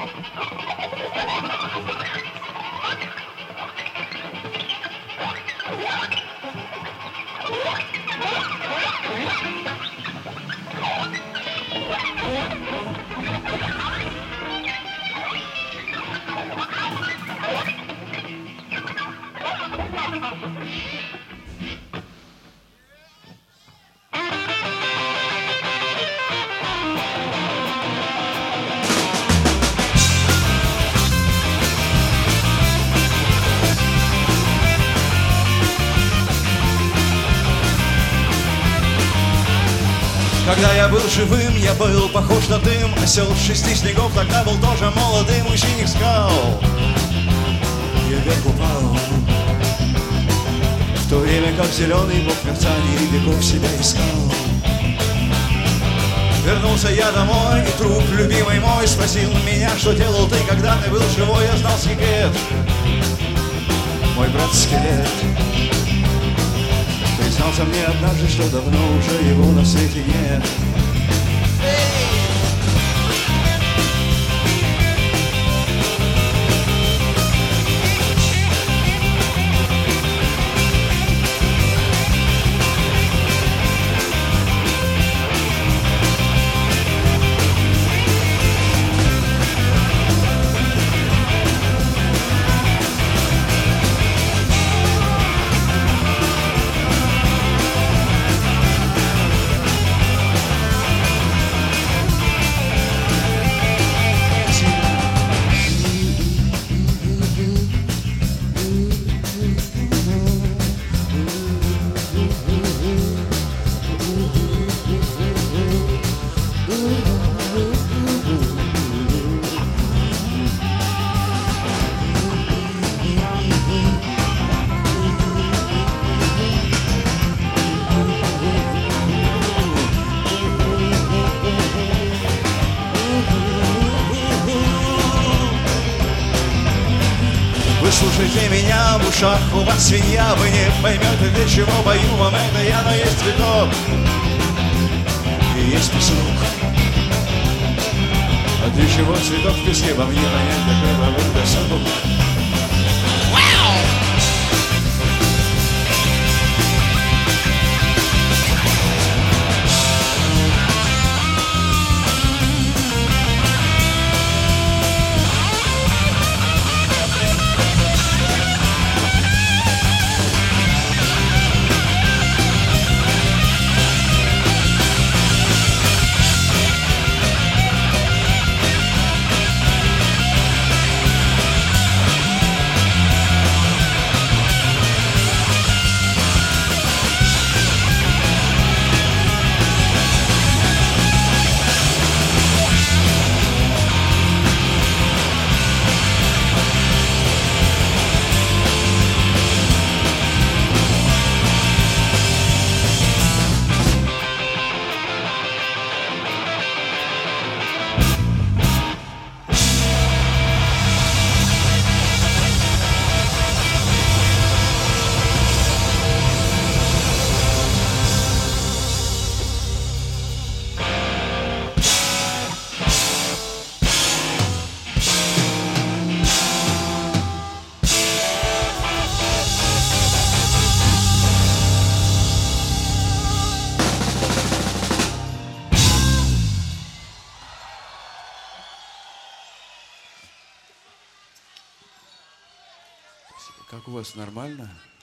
Когда я был живым, я был похож на дым. Осел 6 снегов тогда был тоже молодым. У синих скал я вверх упал, в то время как зеленый бог мерцаний веков себя искал. Вернулся я домой, и труп любимый мой спросил меня, что делал ты, когда ты был живой. Я знал секрет, мой брат-скелет признался мне однажды, что давно уже его на свете нет. Выслушайте меня, в ушах у вас свинья. Вы не поймете, для чего пою вам это я. Но есть цветок и есть песок. А для чего цветок в песке, вам не понять, какой бабок песок. Как у вас, нормально?